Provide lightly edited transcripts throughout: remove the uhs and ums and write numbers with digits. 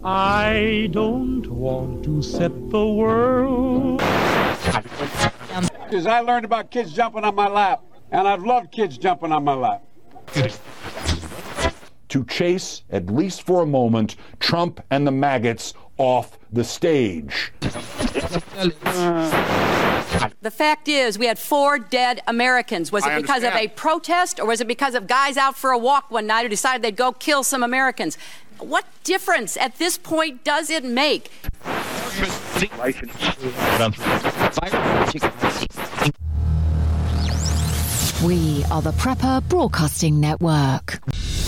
I don't want to set the world. Because I learned about kids jumping on my lap, and I've loved kids jumping on my lap. To chase, at least for a moment, Trump and the maggots off the stage. The fact is, we had 4 dead Americans. Was it because of a protest, or was it because of guys out for a walk one night who decided they'd go kill some Americans? What difference at this point does it make? We are the Prepper Broadcasting Network.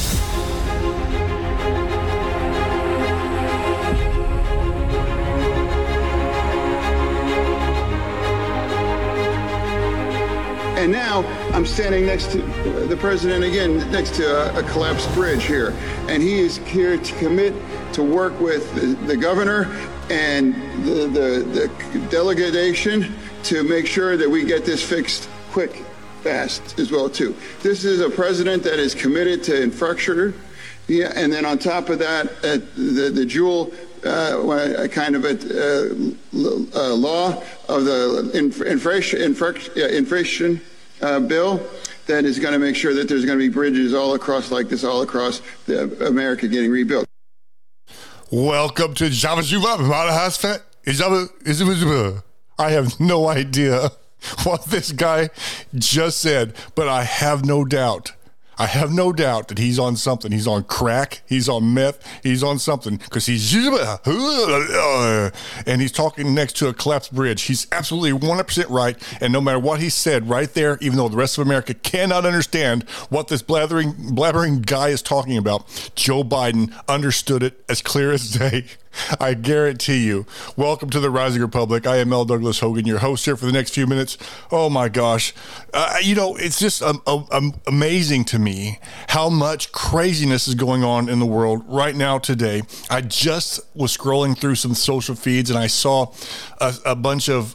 And now I'm standing next to the president again, next to a collapsed bridge here. And he is here to commit to work with the governor and the delegation to make sure that we get this fixed quick, fast as well, too. This is a president that is committed to infrastructure. Yeah, and then on top of that, the dual kind of law of the inflation bill that is going to make sure that there's going to be bridges all across America getting rebuilt. Welcome to I have no idea what this guy just said, but I have no doubt that he's on something. He's on crack. He's on meth. He's on something because he's and he's talking next to a collapsed bridge. He's absolutely 100% right. And no matter what he said right there, even though the rest of America cannot understand what this blabbering guy is talking about, Joe Biden understood it as clear as day. I guarantee you. Welcome to the Rising Republic. I am L. Douglas Hogan, your host here for the next few minutes. Oh my gosh. It's just amazing to me how much craziness is going on in the world right now today. I just was scrolling through some social feeds and I saw a bunch of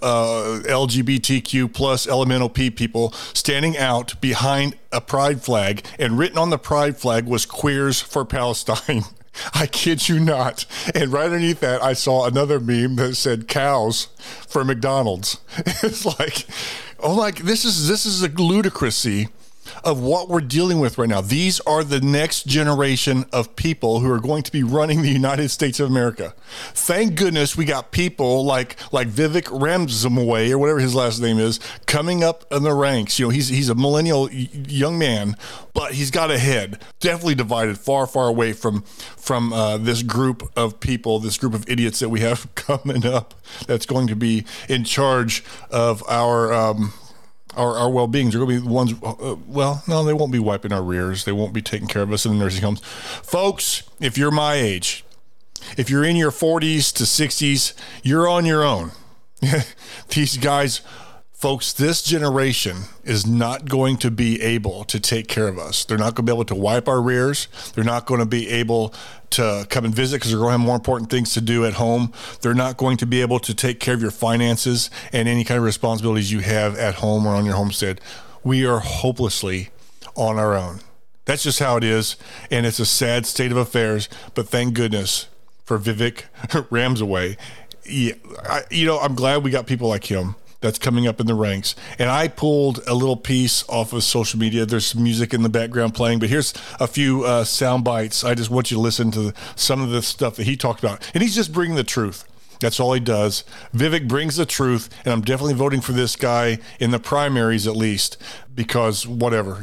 LGBTQ plus LMNOP people standing out behind a pride flag, and written on the pride flag was Queers for Palestine. I kid you not. And right underneath that, I saw another meme that said cows for McDonald's. It's like, this is a ludicrousy of what we're dealing with right now. These are the next generation of people who are going to be running the United States of America. Thank goodness we got people like Vivek Ramaswamy, or whatever his last name is, coming up in the ranks. He's a millennial young man, but he's got a head. Definitely divided far, far away from this group of people, this group of idiots that we have coming up that's going to be in charge of our well-beings. They're going to be the ones, no, they won't be wiping our rears. They won't be taking care of us in the nursing homes. Folks, if you're my age, if you're in your 40s to 60s, you're on your own. These guys, folks, this generation is not going to be able to take care of us. They're not going to be able to wipe our rears. They're not going to be able to come and visit because they're going to have more important things to do at home. They're not going to be able to take care of your finances and any kind of responsibilities you have at home or on your homestead. We are hopelessly on our own. That's just how it is, and it's a sad state of affairs, but thank goodness for Vivek Ramaswamy. Yeah, I'm glad we got people like him that's coming up in the ranks. And I pulled a little piece off of social media. There's some music in the background playing, but here's a few sound bites. I just want you to listen to some of the stuff that he talked about. And he's just bringing the truth. That's all he does. Vivek brings the truth, and I'm definitely voting for this guy in the primaries at least, because whatever,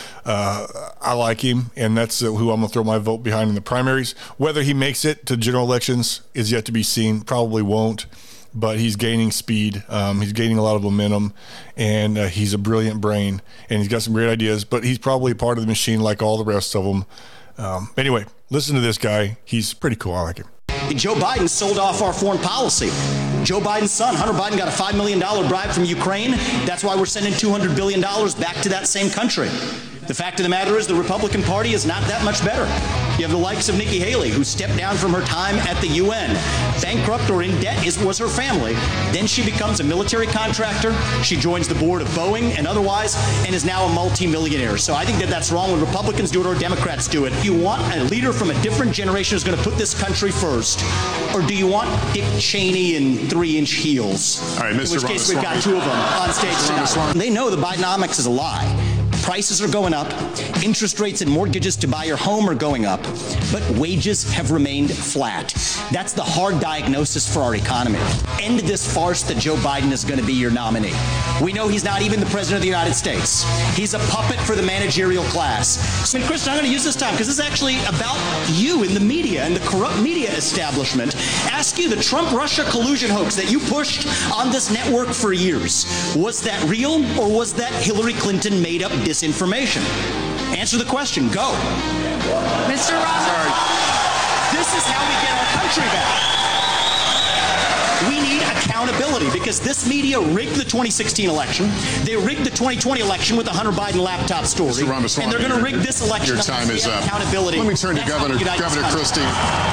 I like him, and that's who I'm going to throw my vote behind in the primaries. Whether he makes it to general elections is yet to be seen. Probably won't. But he's gaining speed. He's gaining a lot of momentum, and he's a brilliant brain, and he's got some great ideas, but he's probably part of the machine like all the rest of them. Anyway, listen to this guy. He's pretty cool. I like him. Joe Biden sold off our foreign policy. Joe Biden's son, Hunter Biden, got a $5 million bribe from Ukraine. That's why we're sending $200 billion back to that same country. The fact of the matter is the Republican Party is not that much better. You have the likes of Nikki Haley, who stepped down from her time at the UN. Bankrupt or in debt was her family. Then she becomes a military contractor. She joins the board of Boeing and otherwise, and is now a multimillionaire. So I think that that's wrong when Republicans do it or Democrats do it. You want a leader from a different generation who's going to put this country first, or do you want Dick Cheney in 3-inch heels? All right, Mr. In which case we've got two of them on stage tonight. They know the Bidenomics is a lie. Prices are going up, interest rates and mortgages to buy your home are going up, but wages have remained flat. That's the hard diagnosis for our economy. End this farce that Joe Biden is going to be your nominee. We know he's not even the president of the United States. He's a puppet for the managerial class. So, Kristen, I'm going to use this time because this is actually about you in the media and the corrupt media establishment. Ask you, the Trump-Russia collusion hoax that you pushed on this network for years, was that real or was that Hillary Clinton made up disinformation? Answer the question. Go. Mr. Roberts, this is how we get our country back. We need accountability because this media rigged the 2016 election. They rigged the 2020 election with the Hunter Biden laptop story. Mr. Ramaswamy, and they're going to rig this election. Your time is up. Accountability. Let me turn to Governor Christie.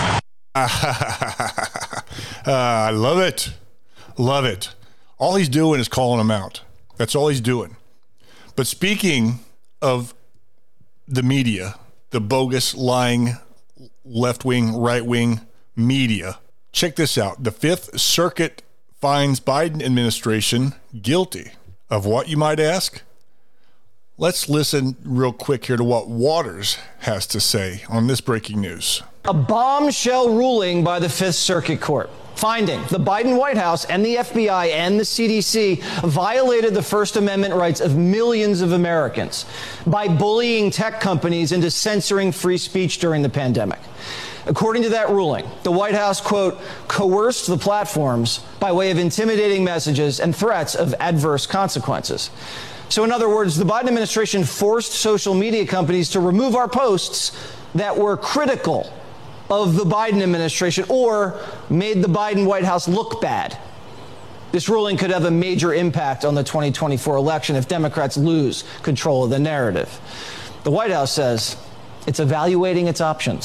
I love it. Love it. All he's doing is calling them out. That's all he's doing. But speaking of the media, the bogus, lying, left-wing, right-wing media, check this out. The Fifth Circuit finds Biden administration guilty of what, you might ask? Let's listen real quick here to what Waters has to say on this breaking news. A bombshell ruling by the Fifth Circuit Court, finding the Biden White House and the FBI and the CDC violated the First Amendment rights of millions of Americans by bullying tech companies into censoring free speech during the pandemic. According to that ruling, the White House, quote, coerced the platforms by way of intimidating messages and threats of adverse consequences. So in other words, the Biden administration forced social media companies to remove our posts that were critical of the Biden administration or made the Biden White House look bad. This ruling could have a major impact on the 2024 election if Democrats lose control of the narrative. The White House says it's evaluating its options.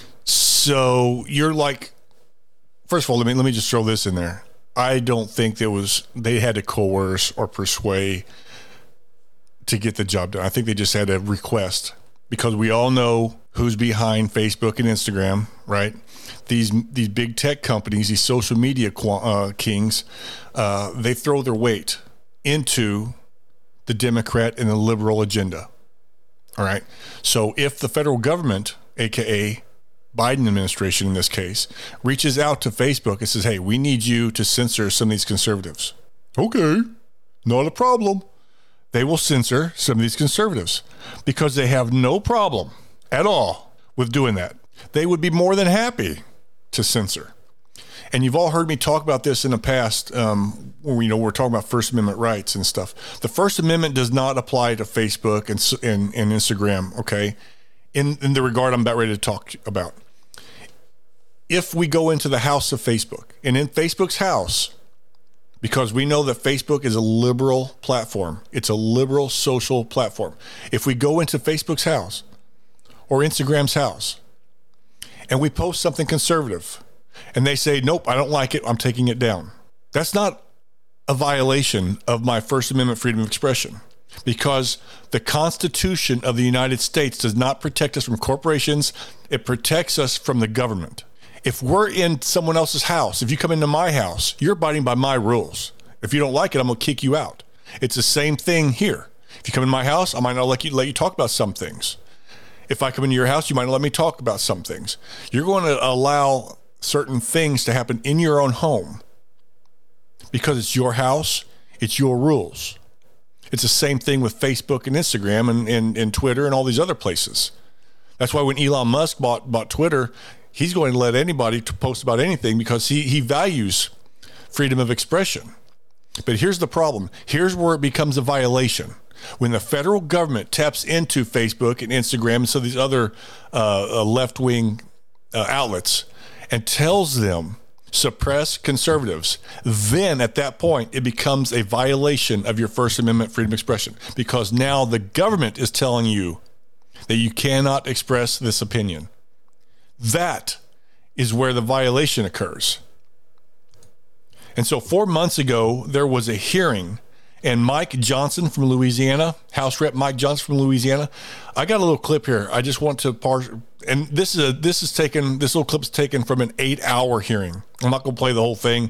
So you're like, first of all, let me just throw this in there. I don't think they had to coerce or persuade to get the job done. I think they just had a request because we all know who's behind Facebook and Instagram, right? These big tech companies, these social media kings, they throw their weight into the Democrat and the liberal agenda. All right. So if the federal government, aka Biden administration in this case, reaches out to Facebook and says, hey, we need you to censor some of these conservatives. Okay, not a problem. They will censor some of these conservatives because they have no problem at all with doing that. They would be more than happy to censor. And you've all heard me talk about this in the past when we're talking about First Amendment rights and stuff. The First Amendment does not apply to Facebook and Instagram, okay, in the regard I'm about ready to talk about. If we go into the house of Facebook, and in Facebook's house, because we know that Facebook is a liberal platform. It's a liberal social platform. If we go into Facebook's house or Instagram's house and we post something conservative and they say, nope, I don't like it, I'm taking it down. That's not a violation of my First Amendment freedom of expression because the Constitution of the United States does not protect us from corporations. It protects us from the government. If we're in someone else's house, if you come into my house, you're abiding by my rules. If you don't like it, I'm going to kick you out. It's the same thing here. If you come in my house, I might not let you talk about some things. If I come into your house, you might not let me talk about some things. You're going to allow certain things to happen in your own home because it's your house, it's your rules. It's the same thing with Facebook and Instagram and Twitter and all these other places. That's why when Elon Musk bought Twitter, he's going to let anybody to post about anything because he values freedom of expression. But here's the problem. Here's where it becomes a violation. When the federal government taps into Facebook and Instagram and some of these other left-wing outlets and tells them suppress conservatives, then at that point, it becomes a violation of your First Amendment freedom of expression, because now the government is telling you that you cannot express this opinion. That is where the violation occurs. And so 4 months ago, there was a hearing, and Mike Johnson from Louisiana, House Rep Mike Johnson from Louisiana, I got a little clip here. I just want to and this little clip's taken from an 8-hour hearing. I'm not going to play the whole thing.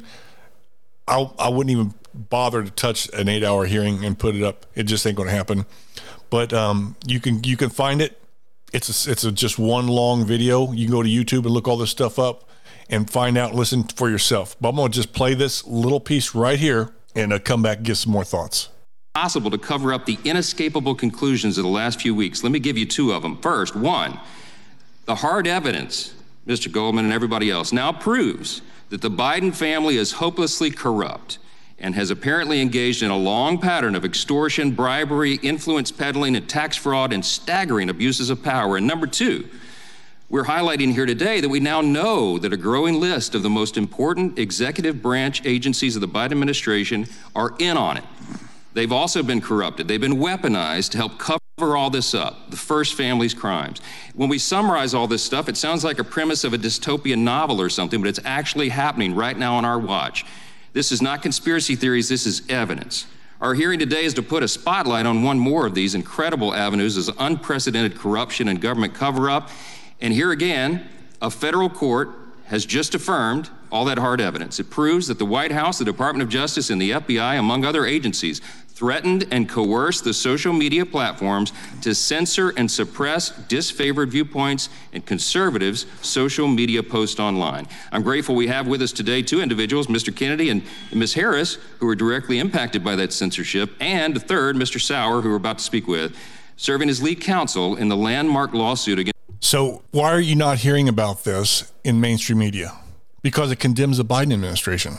I wouldn't even bother to touch an 8-hour hearing and put it up. It just ain't going to happen. But you can find it. It's just one long video. You can go to YouTube and look all this stuff up and find out, listen for yourself. But I'm going to just play this little piece right here and come back and give some more thoughts. Possible to cover up the inescapable conclusions of the last few weeks. Let me give you two of them. First, one, the hard evidence, Mr. Goldman and everybody else, now proves that the Biden family is hopelessly corrupt and has apparently engaged in a long pattern of extortion, bribery, influence peddling, and tax fraud, and staggering abuses of power. And number two, we're highlighting here today that we now know that a growing list of the most important executive branch agencies of the Biden administration are in on it. They've also been corrupted. They've been weaponized to help cover all this up, the first family's crimes. When we summarize all this stuff, it sounds like a premise of a dystopian novel or something, but it's actually happening right now on our watch. This is not conspiracy theories, this is evidence. Our hearing today is to put a spotlight on one more of these incredible avenues of unprecedented corruption and government cover-up. And here again, a federal court has just affirmed all that hard evidence. It proves that the White House, the Department of Justice, and the FBI, among other agencies, threatened and coerced the social media platforms to censor and suppress disfavored viewpoints and conservatives' social media posts online. I'm grateful we have with us today two individuals, Mr. Kennedy and Ms. Harris, who were directly impacted by that censorship, and a third, Mr. Sauer, who we're about to speak with, serving as lead counsel in the landmark lawsuit against. So why are you not hearing about this in mainstream media? Because it condemns the Biden administration.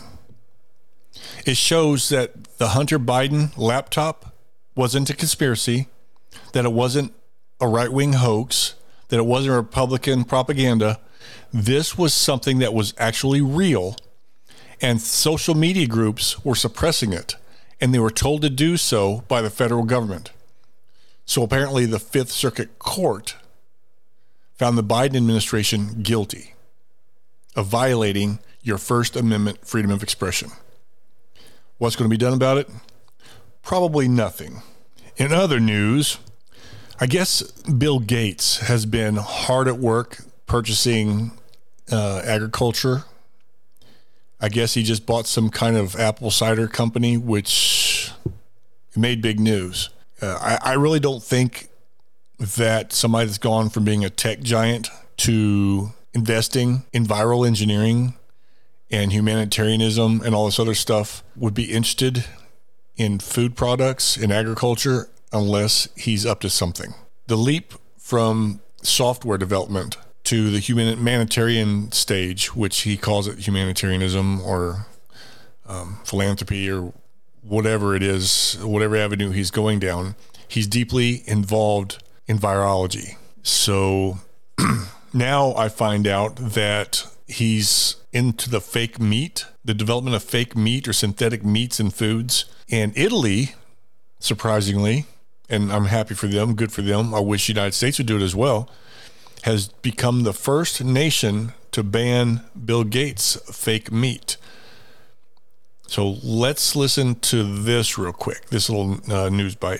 It shows that the Hunter Biden laptop wasn't a conspiracy, that it wasn't a right-wing hoax, that it wasn't Republican propaganda. This was something that was actually real, and social media groups were suppressing it, and they were told to do so by the federal government. So apparently the Fifth Circuit Court found the Biden administration guilty of violating your First Amendment freedom of expression. What's going to be done about it? Probably nothing. In other news, I guess Bill Gates has been hard at work purchasing agriculture. I guess he just bought some kind of apple cider company, which made big news. I really don't think that somebody that's gone from being a tech giant to investing in viral engineering and humanitarianism and all this other stuff would be interested in food products, in agriculture, unless he's up to something. The leap from software development to the humanitarian stage, which he calls it humanitarianism or philanthropy or whatever it is, whatever avenue he's going down, he's deeply involved in virology. So now I find out that he's into the fake meat, the development of fake meat or synthetic meats in foods. And Italy, surprisingly, and I'm happy for them, good for them, I wish the United States would do it as well, has become the first nation to ban Bill Gates' fake meat. So let's listen to this real quick, this little news bite.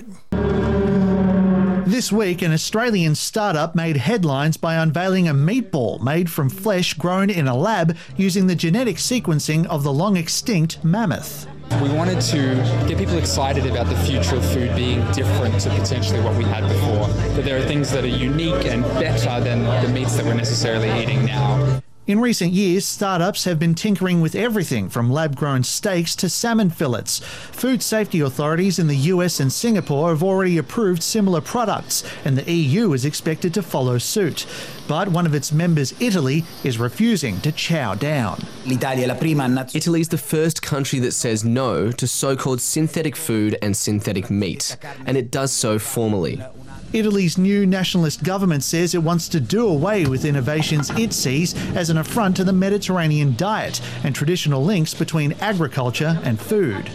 This week, an Australian startup made headlines by unveiling a meatball made from flesh grown in a lab using the genetic sequencing of the long-extinct mammoth. We wanted to get people excited about the future of food being different to potentially what we had before, that there are things that are unique and better than the meats that we're necessarily eating now. In recent years, startups have been tinkering with everything from lab-grown steaks to salmon fillets. Food safety authorities in the US and Singapore have already approved similar products, and the EU is expected to follow suit. But one of its members, Italy, is refusing to chow down. Italy is the first country that says no to so-called synthetic food and synthetic meat, and it does so formally. Italy's new nationalist government says it wants to do away with innovations it sees as an affront to the Mediterranean diet and traditional links between agriculture and food.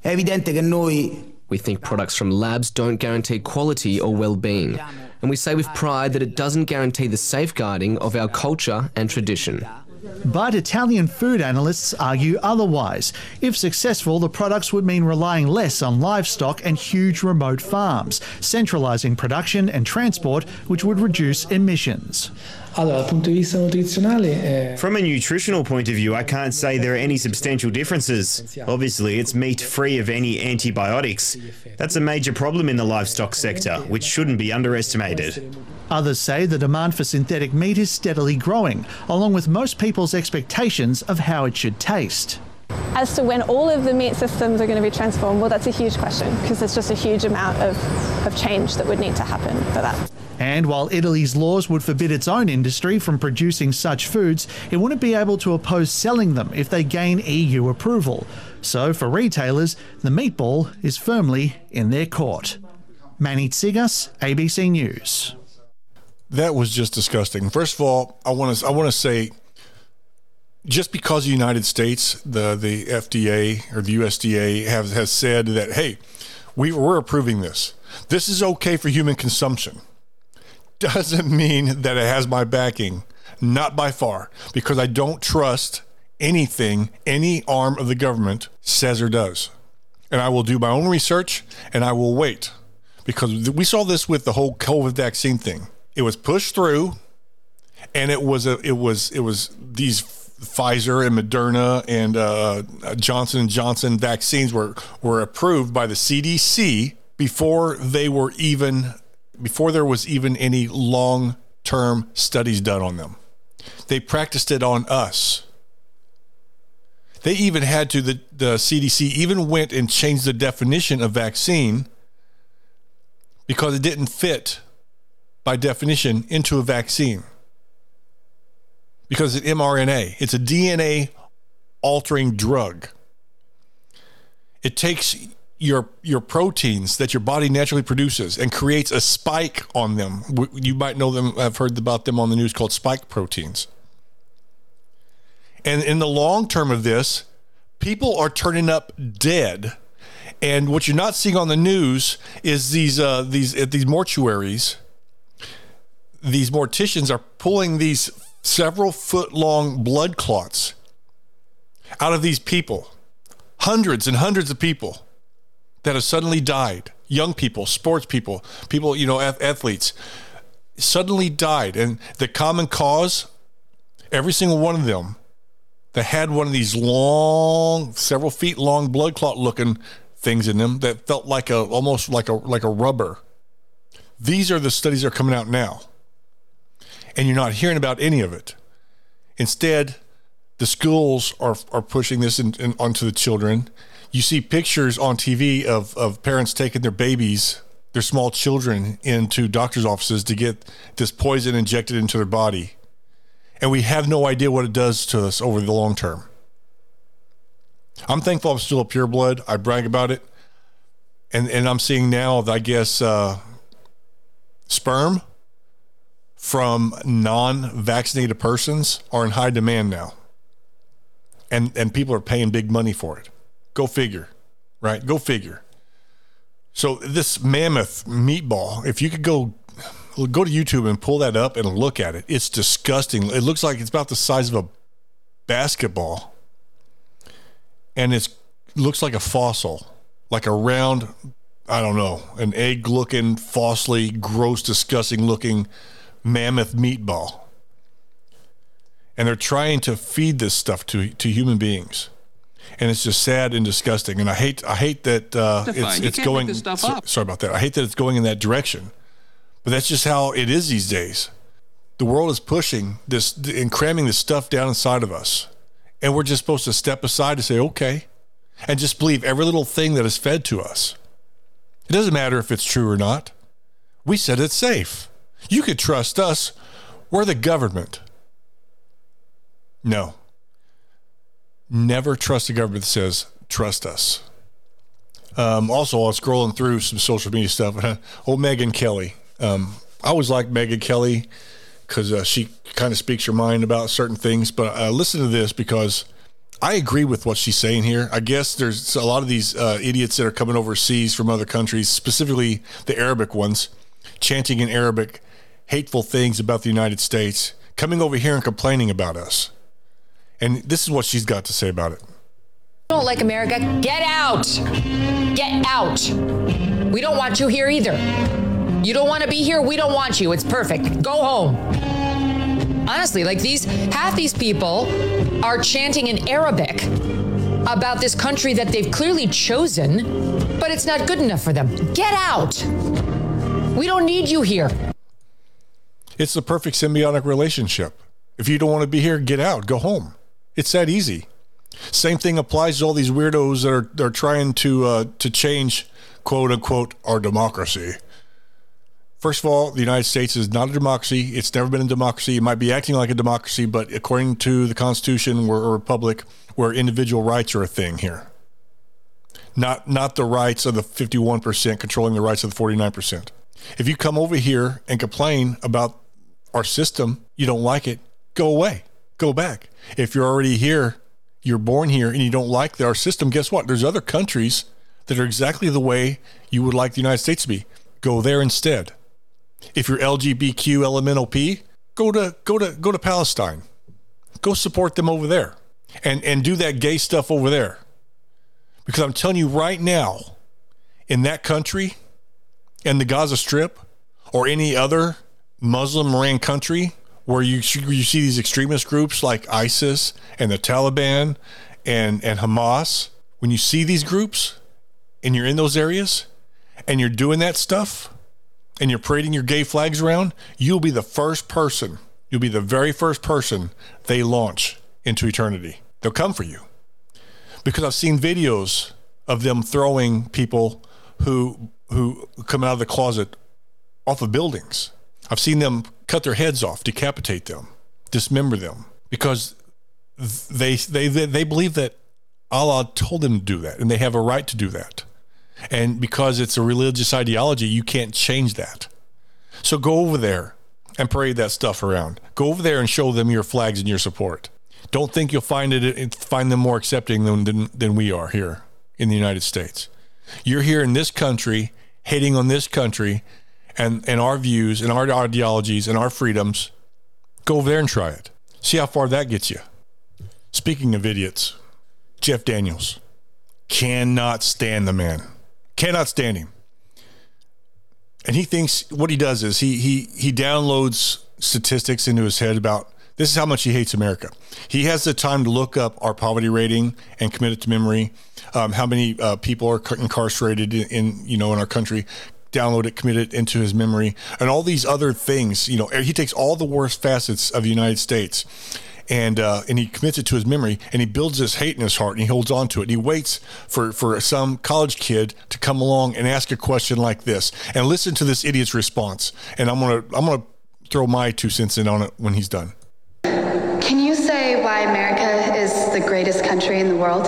We think products from labs don't guarantee quality or well-being, and we say with pride that it doesn't guarantee the safeguarding of our culture and tradition. But Italian food analysts argue otherwise. If successful, the products would mean relying less on livestock and huge remote farms, centralising production and transport, which would reduce emissions. From a nutritional point of view, I can't say there are any substantial differences. Obviously, it's meat free of any antibiotics. That's a major problem in the livestock sector, which shouldn't be underestimated. Others say the demand for synthetic meat is steadily growing, along with most people's expectations of how it should taste. As to when all of the meat systems are going to be transformed, well, that's a huge question, because there's just a huge amount of change that would need to happen for that. And while Italy's laws would forbid its own industry from producing such foods, it wouldn't be able to oppose selling them if they gain EU approval. So for retailers, the meatball is firmly in their court. Manny Tsigas, ABC News. That was just disgusting. First of all, I want to say, just because the United States, the FDA or the USDA has said that, hey, we're approving this. This is okay for human consumption. Doesn't mean that it has my backing. Not by far, because I don't trust anything any arm of the government says or does. And I will do my own research, and I will wait, because we saw this with the whole COVID vaccine thing. It was pushed through, and it was these Pfizer and Moderna and Johnson & Johnson vaccines were approved by the CDC before there was even any long-term studies done on them. They practiced it on us. They even had to, the CDC even went and changed the definition of vaccine because it didn't fit by definition into a vaccine. Because it's mRNA. It's a DNA altering drug. It takes your proteins that your body naturally produces and creates a spike on them. You might know them, I've heard about them on the news, called spike proteins. And in the long term of this, people are turning up dead. And what you're not seeing on the news is these mortuaries, these morticians are pulling these several foot long blood clots out of these people. Hundreds and hundreds of people that have suddenly died. Young people, sports people, athletes, suddenly died. And the common cause, every single one of them that had one of these long, several feet long blood clot looking things in them that felt almost like a rubber. These are the studies that are coming out now. And you're not hearing about any of it. Instead, the schools are pushing this onto the children. You see pictures on TV of parents taking their babies, their small children, into doctor's offices to get this poison injected into their body. And we have no idea what it does to us over the long term. I'm thankful I'm still a pureblood. I brag about it. And I'm seeing now, I guess, sperm from non-vaccinated persons are in high demand now. And people are paying big money for it. Go figure, right? Go figure. So this mammoth meatball, if you could go to YouTube and pull that up and look at it, it's disgusting. It looks like it's about the size of a basketball. And it looks like a fossil, like a round, I don't know, an egg-looking, fossily, gross, disgusting-looking mammoth meatball. And they're trying to feed this stuff to human beings. And it's just sad and disgusting. And I hate that it's going. Sorry about that. I hate that it's going in that direction. But that's just how it is these days. The world is pushing this and cramming this stuff down inside of us. And we're just supposed to step aside and say, okay, and just believe every little thing that is fed to us. It doesn't matter if it's true or not. We said it's safe. You could trust us. We're the government. No. Never trust a government that says, trust us. Also, I was scrolling through some social media stuff. Old Megyn Kelly. I always like Megyn Kelly because she kind of speaks her mind about certain things. But listen to this, because I agree with what she's saying here. I guess there's a lot of these idiots that are coming overseas from other countries, specifically the Arabic ones, chanting in Arabic hateful things about the United States, coming over here and complaining about us. And this is what she's got to say about it. Don't like America, get out. Get out. We don't want you here either. You don't want to be here, we don't want you. It's perfect. Go home. Honestly, like half these people are chanting in Arabic about this country that they've clearly chosen, but it's not good enough for them. Get out. We don't need you here. It's the perfect symbiotic relationship. If you don't want to be here, get out, go home. It's that easy. Same thing applies to all these weirdos that are trying to change, quote unquote, our democracy. First of all, the United States is not a democracy. It's never been a democracy. It might be acting like a democracy, but according to the Constitution, we're a republic where individual rights are a thing here. Not the rights of the 51% controlling the rights of the 49%. If you come over here and complain about our system, you don't like it, go away, go back. If you're already here, you're born here, and you don't like our system, guess what? There's other countries that are exactly the way you would like the United States to be. Go there instead. If you're LGBTQ elemental P, go to Palestine. Go support them over there. And do that gay stuff over there. Because I'm telling you right now, in that country, and the Gaza Strip, or any other Muslim-ran country where you see these extremist groups like ISIS and the Taliban and Hamas, when you see these groups and you're in those areas and you're doing that stuff and you're parading your gay flags around, you'll be the very first person they launch into eternity. They'll come for you. Because I've seen videos of them throwing people who come out of the closet off of buildings. I've seen them cut their heads off, decapitate them, dismember them, because they believe that Allah told them to do that, and they have a right to do that. And because it's a religious ideology, you can't change that. So go over there and parade that stuff around. Go over there and show them your flags and your support. Don't think you'll find them more accepting than we are here in the United States. You're here in this country, hating on this country and our views and our ideologies and our freedoms. Go over there and try it. See how far that gets you. Speaking of idiots, Jeff Daniels. Cannot stand the man. Cannot stand him. And he thinks what he does is he downloads statistics into his head about this is how much he hates America. He has the time to look up our poverty rating and commit it to memory. How many people are incarcerated in our country. Download it, commit it into his memory, and all these other things. He takes all the worst facets of the United States, and he commits it to his memory, and he builds this hate in his heart, and he holds on to it. And he waits for some college kid to come along and ask a question like this, and listen to this idiot's response. And I'm gonna throw my 2 cents in on it when he's done. Can you say why America is the greatest country in the world?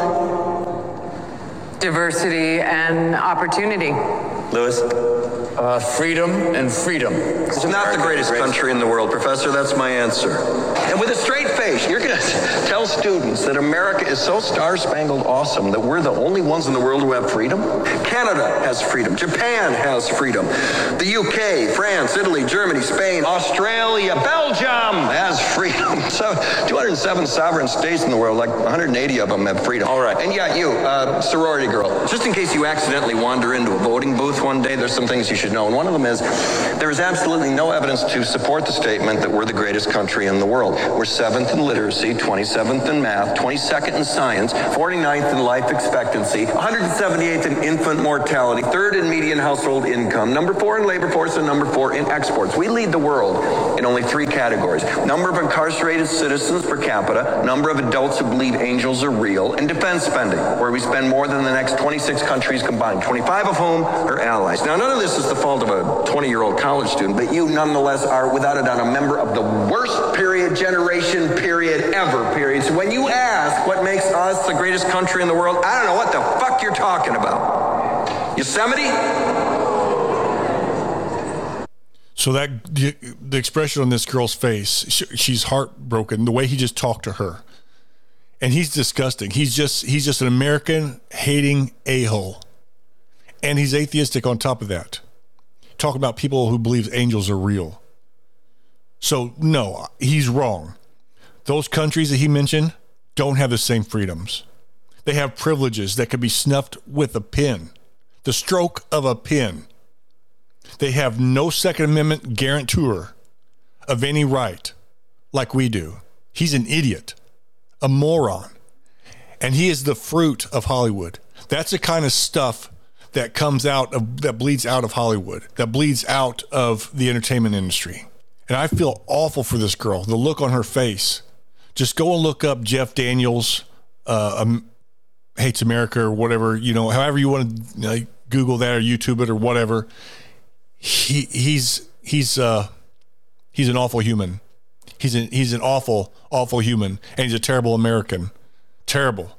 Diversity and opportunity. Lewis? Freedom and freedom. It's not the greatest country in the world, Professor. That's my answer. And with a straight face, you're going to tell students that America is so star-spangled awesome that we're the only ones in the world who have freedom? Canada has freedom. Japan has freedom. The UK, France, Italy, Germany, Spain, Australia, Belgium has freedom. So 207 sovereign states in the world, like 180 of them have freedom. All right. And yeah, you, sorority girl, just in case you accidentally wander into a voting booth one day, there's some things you should know. And one of them is there is absolutely no evidence to support the statement that we're the greatest country in the world. We're 7th in literacy, 27th in math, 22nd in science, 49th in life expectancy, 178th in infant mortality, 3rd in median household income, number 4 in labor force, and number 4 in exports. We lead the world in only 3 categories: number of incarcerated citizens per capita, number of adults who believe angels are real, and defense spending, where we spend more than the next 26 countries combined, 25 of whom are allies. Now, none of this is the fault of a 20-year-old college student, but you nonetheless are, without a doubt, a member of the worst generation ever. So when you ask what makes us the greatest country in the world, I don't know what the fuck you're talking about. Yosemite? So that the expression on this girl's face, she's heartbroken, the way he just talked to her. And he's disgusting. He's just an American hating a-hole. And he's atheistic on top of that. Talking about people who believe angels are real. So no, he's wrong. Those countries that he mentioned don't have the same freedoms. They have privileges that could be snuffed with a pen. The stroke of a pen. They have no Second Amendment guarantor of any right like we do. He's an idiot, a moron, and he is the fruit of Hollywood. That's the kind of stuff that comes out of, that bleeds out of Hollywood, that bleeds out of the entertainment industry. And I feel awful for this girl, the look on her face. Just go and look up Jeff Daniels, Hates America or whatever, you know, however you want to Google that or YouTube it or whatever. He's an awful human. He's an awful human, and he's a terrible American. Terrible.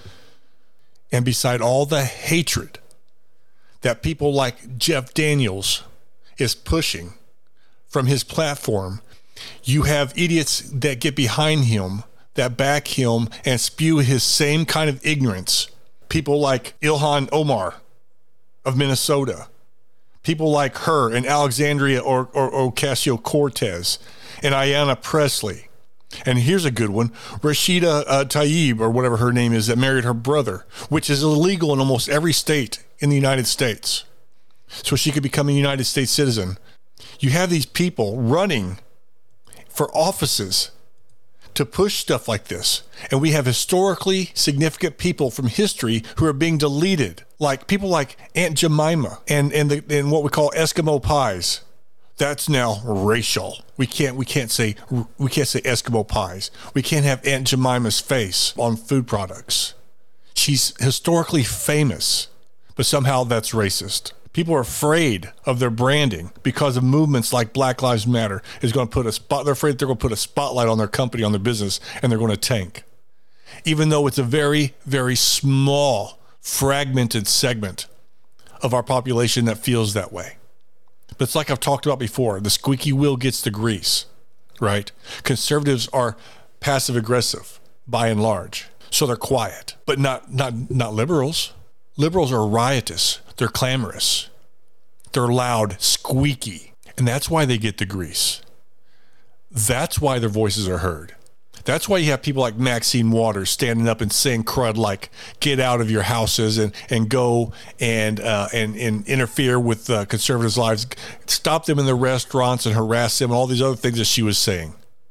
And beside all the hatred that people like Jeff Daniels is pushing from his platform, you have idiots that get behind him, that back him and spew his same kind of ignorance. People like Ilhan Omar of Minnesota. People like her and Alexandria Ocasio-Cortez and Ayanna Pressley. And here's a good one, Rashida Tlaib, or whatever her name is, that married her brother, which is illegal in almost every state in the United States. So she could become a United States citizen. You have these people running for offices to push stuff like this. And we have historically significant people from history who are being deleted, like people like Aunt Jemima and what we call Eskimo pies. That's now racial. We can't say Eskimo pies. We can't have Aunt Jemima's face on food products. She's historically famous, but somehow that's racist. People are afraid of their branding because of movements like Black Lives Matter is going to put they're afraid they're going to put a spotlight on their company, on their business, and they're going to tank. Even though it's a very, very small, fragmented segment of our population that feels that way. But it's like I've talked about before, the squeaky wheel gets the grease, right? Conservatives are passive aggressive by and large. So they're quiet, but not liberals. Liberals are riotous. They're clamorous. They're loud, squeaky. And that's why they get the grease. That's why their voices are heard. That's why you have people like Maxine Waters standing up and saying crud like, get out of your houses and go and interfere with conservatives' lives. Stop them in the restaurants and harass them and all these other things that she was saying.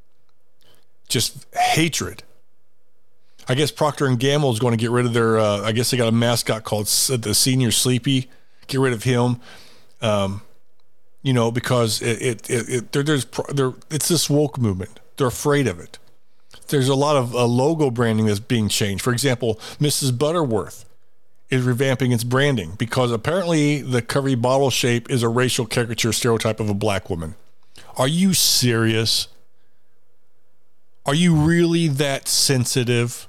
Just hatred. I guess Procter & Gamble is going to get rid of their, I guess they got a mascot called the Senior Sleepy. Get rid of him, because it's this woke movement. They're afraid of it. There's a lot of logo branding that's being changed. For example, Mrs. Butterworth is revamping its branding because apparently the curvy bottle shape is a racial caricature stereotype of a black woman. Are you serious? Are you really that sensitive?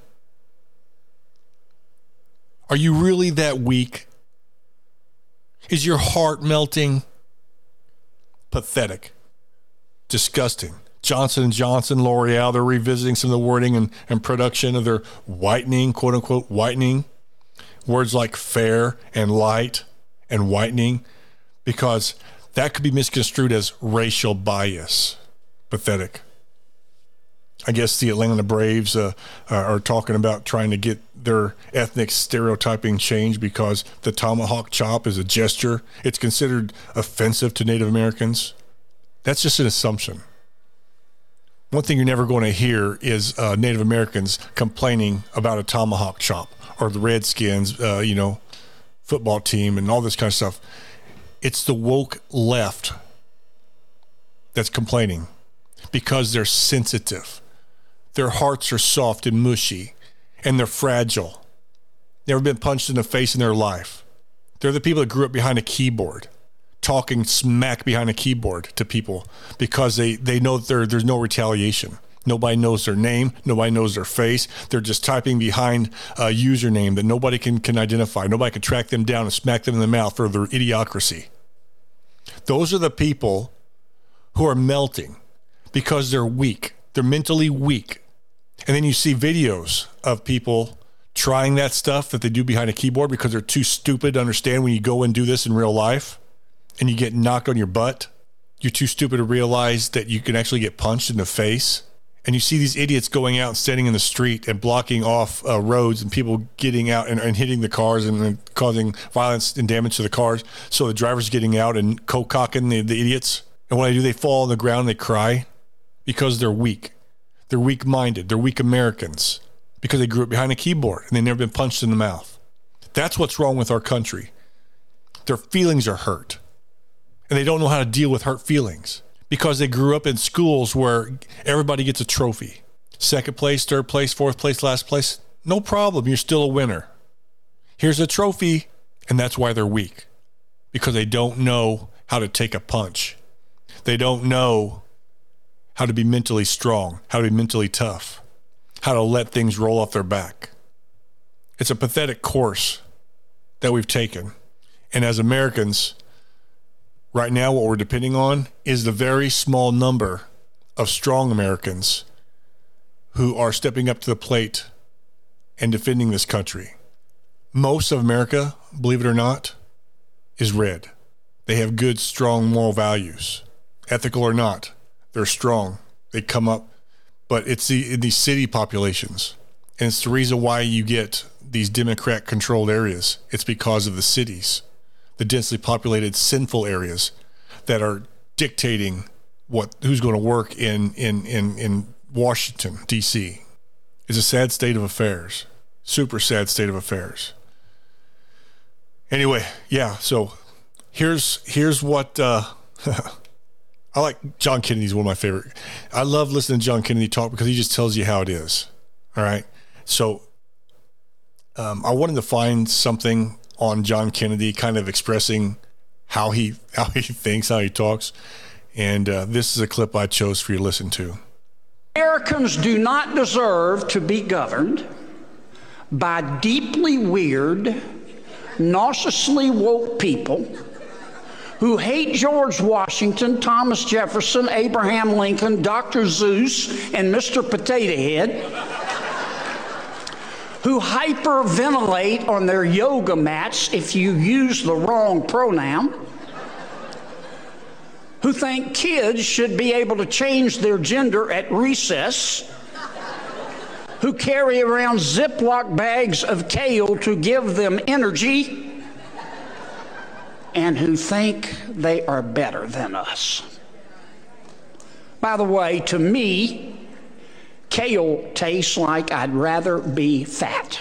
Are you really that weak? Is your heart melting? Pathetic. Disgusting. Johnson & Johnson, L'Oreal, they're revisiting some of the wording and production of their whitening, quote-unquote whitening. Words like fair and light and whitening, because that could be misconstrued as racial bias. Pathetic. I guess the Atlanta Braves are talking about trying to get their ethnic stereotyping changed because the tomahawk chop is a gesture. It's considered offensive to Native Americans. That's just an assumption. One thing you're never going to hear is Native Americans complaining about a tomahawk chop or the Redskins, football team and all this kind of stuff. It's the woke left that's complaining because they're sensitive. Their hearts are soft and mushy, and they're fragile. Never been punched in the face in their life. They're the people that grew up behind a keyboard, talking smack behind a keyboard to people because they know that there's no retaliation. Nobody knows their name. Nobody knows their face. They're just typing behind a username that nobody can identify. Nobody can track them down and smack them in the mouth for their idiocracy. Those are the people who are melting because they're weak. They're mentally weak. And then you see videos of people trying that stuff that they do behind a keyboard because they're too stupid to understand when you go and do this in real life and you get knocked on your butt. You're too stupid to realize that you can actually get punched in the face. And you see these idiots going out and standing in the street and blocking off roads and people getting out and hitting the cars and causing violence and damage to the cars. So the drivers getting out and co-cocking the idiots. And what they fall on the ground and they cry because they're weak. They're weak-minded. They're weak Americans because they grew up behind a keyboard and they've never been punched in the mouth. That's what's wrong with our country. Their feelings are hurt. And they don't know how to deal with hurt feelings because they grew up in schools where everybody gets a trophy. Second place, third place, fourth place, last place. No problem. You're still a winner. Here's a trophy. And that's why they're weak. Because they don't know how to take a punch. They don't know how to be mentally strong, how to be mentally tough, how to let things roll off their back. It's a pathetic course that we've taken. And as Americans, right now what we're depending on is the very small number of strong Americans who are stepping up to the plate and defending this country. Most of America, believe it or not, is red. They have good, strong moral values. Ethical or not, they're strong. They come up. But it's these city populations. And it's the reason why you get these Democrat-controlled areas. It's because of the cities, the densely populated, sinful areas that are dictating who's going to work in Washington, D.C. It's a sad state of affairs. Super sad state of affairs. Anyway, yeah, so here's what I like. John Kennedy's one of my favorite. I love listening to John Kennedy talk because he just tells you how it is. All right. So I wanted to find something on John Kennedy kind of expressing how he thinks, how he talks. And this is a clip I chose for you to listen to. Americans do not deserve to be governed by deeply weird, narcissistically woke people who hate George Washington, Thomas Jefferson, Abraham Lincoln, Dr. Zeus, and Mr. Potato Head, who hyperventilate on their yoga mats if you use the wrong pronoun, who think kids should be able to change their gender at recess, who carry around Ziploc bags of kale to give them energy, and who think they are better than us. By the way, to me, kale tastes like I'd rather be fat.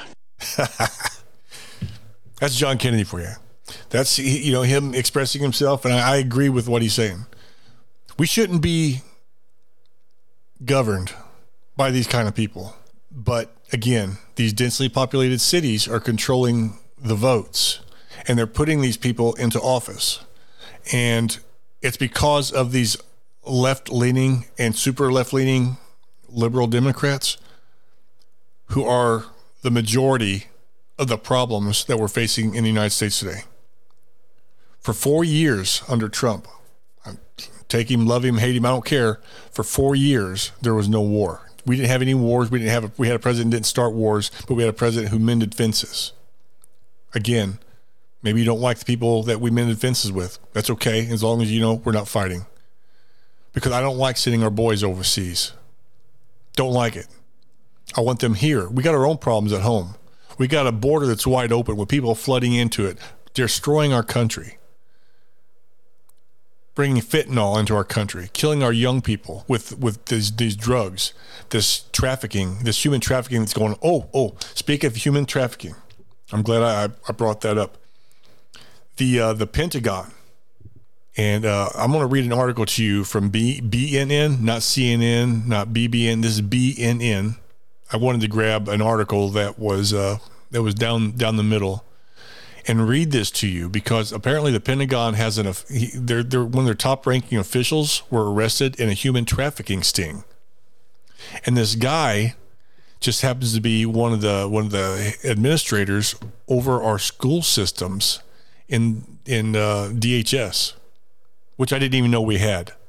That's John Kennedy for you. That's, him expressing himself, and I agree with what he's saying. We shouldn't be governed by these kind of people. But again, these densely populated cities are controlling the votes, and they're putting these people into office. And it's because of these left-leaning and super left-leaning liberal Democrats who are the majority of the problems that we're facing in the United States today. For 4 years under Trump, take him, love him, hate him, I don't care. For 4 years, there was no war. We didn't have any wars. We had a president who didn't start wars, but we had a president who mended fences. Again, maybe you don't like the people that we mended fences with. That's okay, as long as you know we're not fighting. Because I don't like sending our boys overseas. Don't like it. I want them here. We got our own problems at home. We got a border that's wide open with people flooding into it, destroying our country, bringing fentanyl into our country, killing our young people with these drugs, this trafficking, this human trafficking that's going on. Speak of human trafficking. I'm glad I brought that up. The Pentagon, and I'm going to read an article to you from BNN, not CNN, not BBN. This is BNN. I wanted to grab an article that was down the middle and read this to you because apparently the Pentagon has one of their top-ranking officials were arrested in a human trafficking sting, and this guy just happens to be one of the administrators over our school systems in DHS, which I didn't even know we had.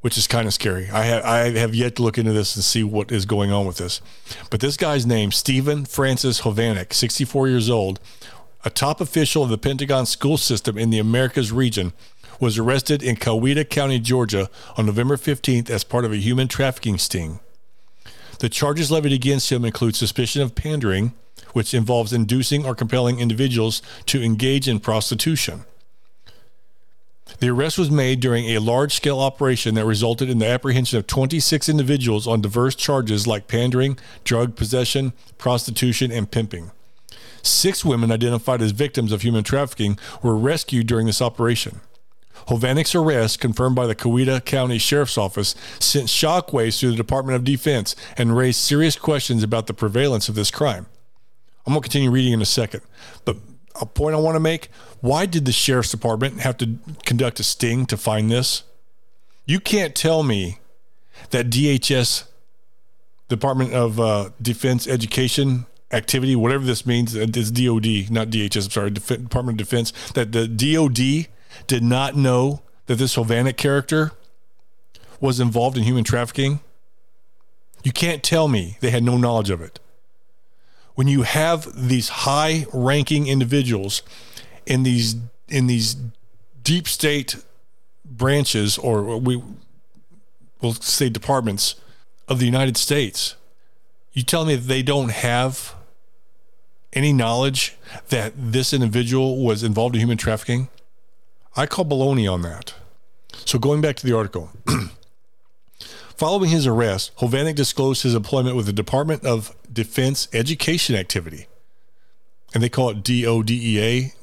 which is kind of scary. I have yet to look into this and see what is going on with this. But this guy's name, Stephen Francis Hovanec, 64 years old, a top official of the Pentagon school system in the Americas region, was arrested in Coweta County, Georgia on November 15th as part of a human trafficking sting. The charges levied against him include suspicion of pandering, which involves inducing or compelling individuals to engage in prostitution. The arrest was made during a large-scale operation that resulted in the apprehension of 26 individuals on diverse charges like pandering, drug possession, prostitution, and pimping. 6 women identified as victims of human trafficking were rescued during this operation. Hovanec's arrest, confirmed by the Coweta County Sheriff's Office, sent shockwaves through the Department of Defense and raised serious questions about the prevalence of this crime. I'm going to continue reading in a second, but a point I want to make, why did the Sheriff's Department have to conduct a sting to find this? You can't tell me that DHS, Department of Defense Education Activity, whatever this means, it's DOD, not DHS, I'm sorry, Department of Defense, that the DOD did not know that this Hovanec character was involved in human trafficking? You can't tell me they had no knowledge of it. When you have these high-ranking individuals in these deep state branches, or we'll say departments of the United States, you tell me that they don't have any knowledge that this individual was involved in human trafficking? I call baloney on that. So going back to the article. Following his arrest, Hovanec disclosed his employment with the Department of Defense Education Activity. And they call it DODEA,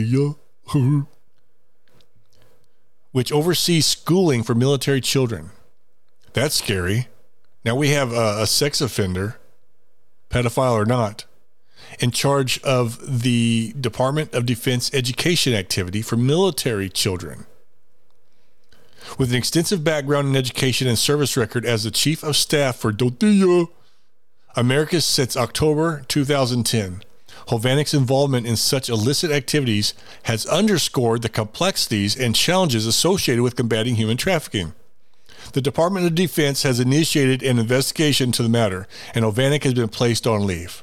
which oversees schooling for military children. That's scary. Now we have a sex offender, pedophile or not, in charge of the Department of Defense Education Activity for military children. With an extensive background in education and service record as the Chief of Staff for DODEA Americas since October 2010, Hovanec's involvement in such illicit activities has underscored the complexities and challenges associated with combating human trafficking. The Department of Defense has initiated an investigation into the matter, and Hovanec has been placed on leave.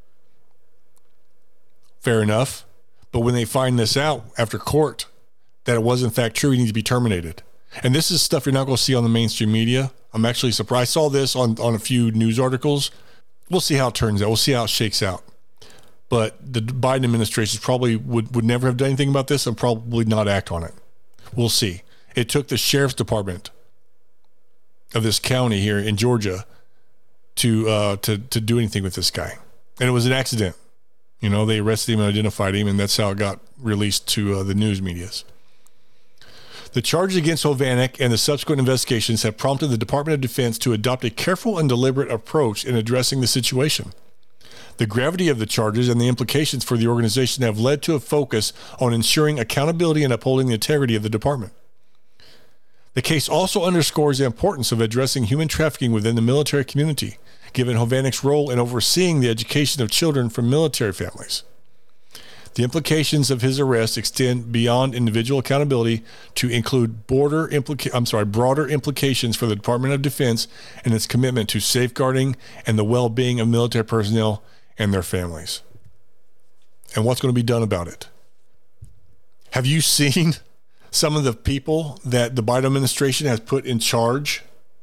Fair enough, but when they find this out after court, that it was in fact true, he needs to be terminated. And this is stuff you're not going to see on the mainstream media. I'm actually surprised. I saw this on a few news articles. We'll see how it turns out. We'll see how it shakes out. But the Biden administration probably would never have done anything about this and probably not act on it. We'll see. It took the sheriff's department of this county here in Georgia to do anything with this guy. And it was an accident. You know, they arrested him and identified him, and that's how it got released to the news medias. The charges against Hovanec and the subsequent investigations have prompted the Department of Defense to adopt a careful and deliberate approach in addressing the situation. The gravity of the charges and the implications for the organization have led to a focus on ensuring accountability and upholding the integrity of the department. The case also underscores the importance of addressing human trafficking within the military community, given Hovanec's role in overseeing the education of children from military families. The implications of his arrest extend beyond individual accountability to include broader implications for the Department of Defense and its commitment to safeguarding and the well-being of military personnel and their families. And what's going to be done about it? Have you seen some of the people that the Biden administration has put in charge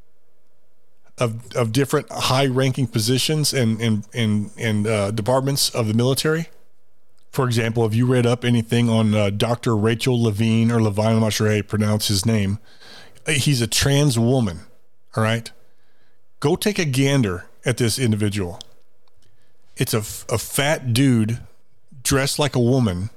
of different high-ranking positions and departments of the military? For example, have you read up anything on Dr. Rachel Levine, or Levine, I'm not sure how you pronounce his name. He's a trans woman, all right? Go take a gander at this individual. It's a fat dude dressed like a woman.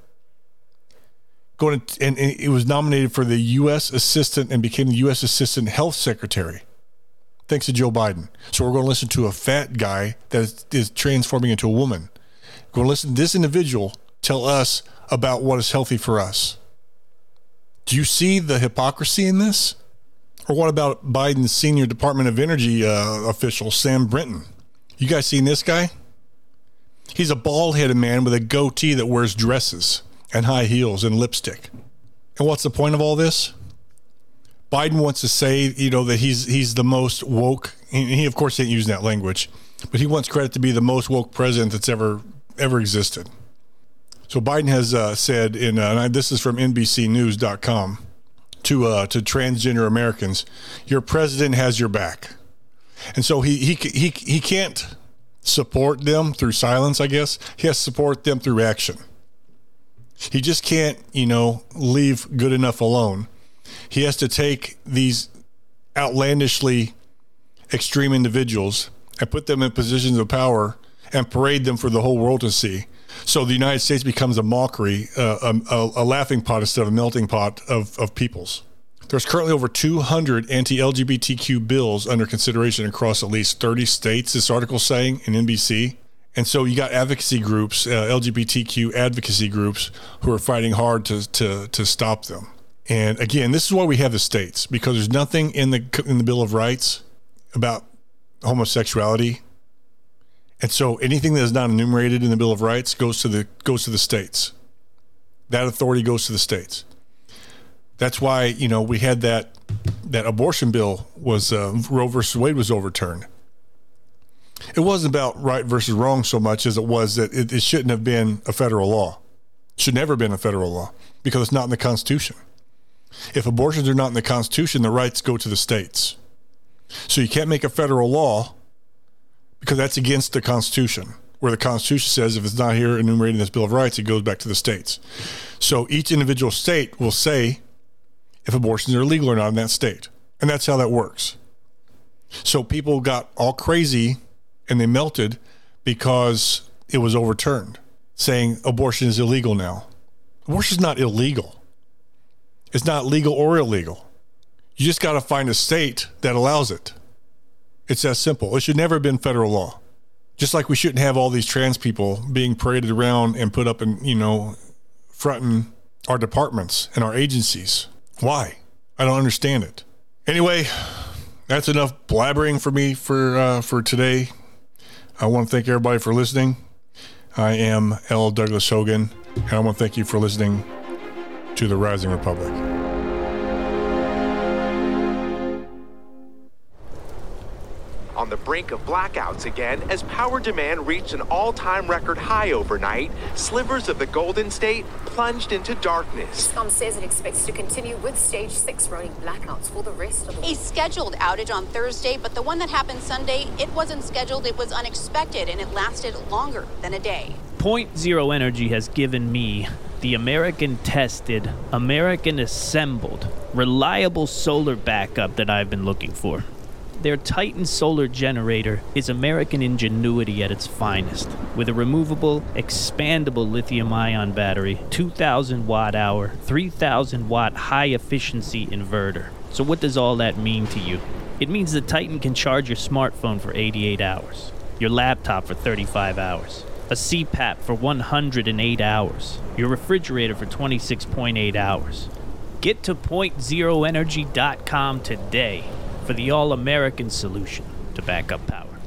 And it was nominated for the U.S. Assistant and became the U.S. Assistant Health Secretary, thanks to Joe Biden. So we're going to listen to a fat guy that is transforming into a woman. We're going to listen to this individual tell us about what is healthy for us. Do you see the hypocrisy in this? Or what about Biden's senior Department of Energy official, Sam Brinton? You guys seen this guy? He's a bald-headed man with a goatee that wears dresses and high heels and lipstick. And what's the point of all this? Biden wants to say, that he's the most woke. He of course didn't use that language, but he wants credit to be the most woke president that's ever existed. So Biden has said and this is from NBCnews.com to transgender Americans, your president has your back. And so he can't support them through silence, I guess. He has to support them through action. He just can't, leave good enough alone. He has to take these outlandishly extreme individuals and put them in positions of power and parade them for the whole world to see. So the United States becomes a mockery, a laughing pot instead of a melting pot of peoples. There's currently over 200 anti-LGBTQ bills under consideration across at least 30 states, this article's saying, in NBC. And so you got advocacy groups, LGBTQ advocacy groups, who are fighting hard to stop them. And again, this is why we have the states, because there's nothing in the Bill of Rights about homosexuality. And so anything that is not enumerated in the Bill of Rights goes to the states. That authority goes to the states. That's why, we had that abortion bill was Roe versus Wade was overturned. It wasn't about right versus wrong so much as it was that it shouldn't have been a federal law. It should never have been a federal law because it's not in the Constitution. If abortions are not in the Constitution, the rights go to the states. So you can't make a federal law because that's against the Constitution, where the Constitution says if it's not here enumerated in this Bill of Rights, it goes back to the states. So each individual state will say if abortions are legal or not in that state. And that's how that works. So people got all crazy and they melted because it was overturned, saying abortion is illegal now. Abortion is not illegal. It's not legal or illegal. You just got to find a state that allows it. It's that simple. It should never have been federal law. Just like we shouldn't have all these trans people being paraded around and put up in, fronting our departments and our agencies. Why? I don't understand it. Anyway, that's enough blabbering for me for today. I want to thank everybody for listening. I am L. Douglas Hogan, and I want to thank you for listening to The Rising Republic. On the brink of blackouts again as power demand reached an all-time record high overnight, slivers of the Golden State plunged into darkness. Discom says it expects to continue with stage 6 rolling blackouts for the rest of the week. A scheduled outage on Thursday, but the one that happened Sunday, it wasn't scheduled, it was unexpected, and it lasted longer than a day. Point Zero Energy has given me the American-tested, American-assembled, reliable solar backup that I've been looking for. Their Titan solar generator is American ingenuity at its finest, with a removable, expandable lithium-ion battery, 2,000 watt-hour, 3,000 watt high-efficiency inverter. So what does all that mean to you? It means the Titan can charge your smartphone for 88 hours, your laptop for 35 hours, a CPAP for 108 hours, your refrigerator for 26.8 hours. Get to PointZeroEnergy.com today for the all-American solution to backup power.